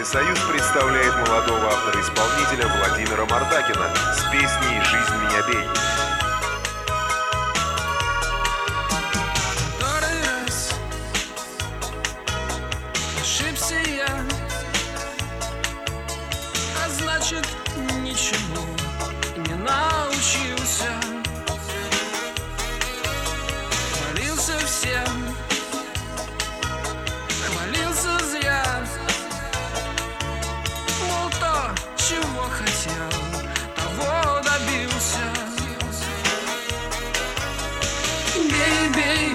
Союз представляет молодого автора-исполнителя Владимира Мардакина с песней «Жизнь меня бей». Который раз ошибся я, а значит ничему не научился. Хвалился всем, хвалился зря. Мол, то, чего хотел, того добился. Бей, бей,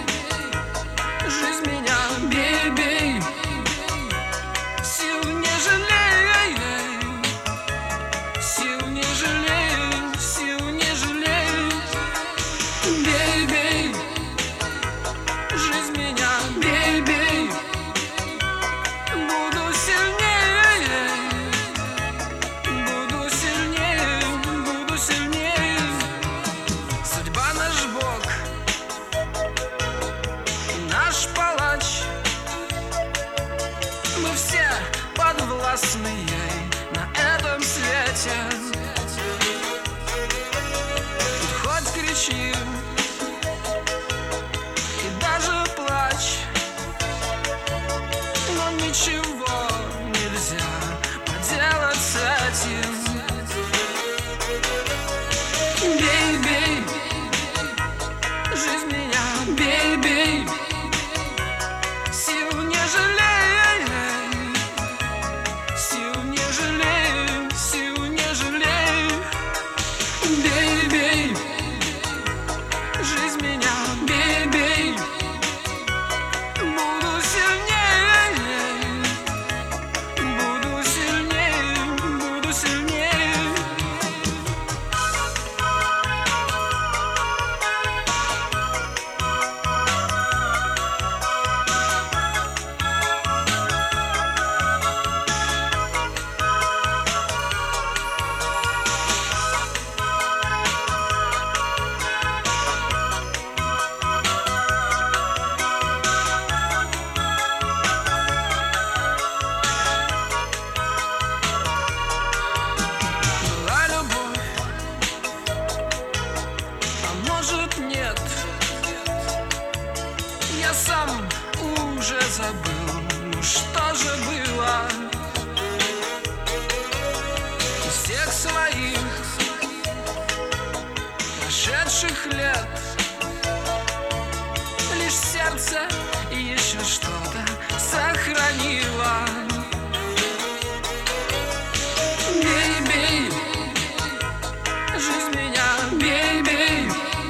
жизнь меня, бей, бей. Сил не жалей, сил не жалей, сил не жалей. Бей, бей, жизнь меня, бей, бей. Буду сильнее, буду сильнее, буду сильнее. Судьба наш Бог, наш палач. Мы все подвластны ей на этом свете. Тут хоть кричи и даже плачь, но ничего нельзя поделать с этим. Бей, бей, жизнь меня, бей, бей. Сил не жалей, сил не жалей, сил не жалей. Бей, бей, жизнь меня, бей, бей. Буду сильнее, буду сильнее, буду сильнее. Была любовь, а может нет. Я сам уже забыл, ну что же было. Из всех своих прошедших лет лишь сердце и еще что-то сохранило. Бей, бей, жизнь меня, бей, бей.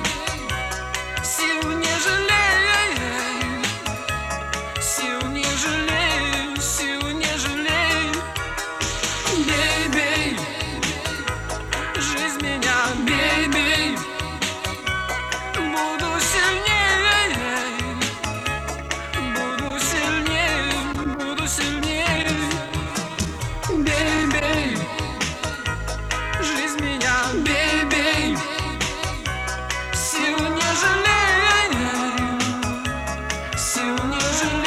Сил не жалей, сил не жалей, сил не жалей. Бей, бей, жизнь меня, бей, бей. Буду сильнее, буду сильнее, буду сильнее. Бей, бей, жизнь меня, бей, бей. Сил не жалей, сил не жалей.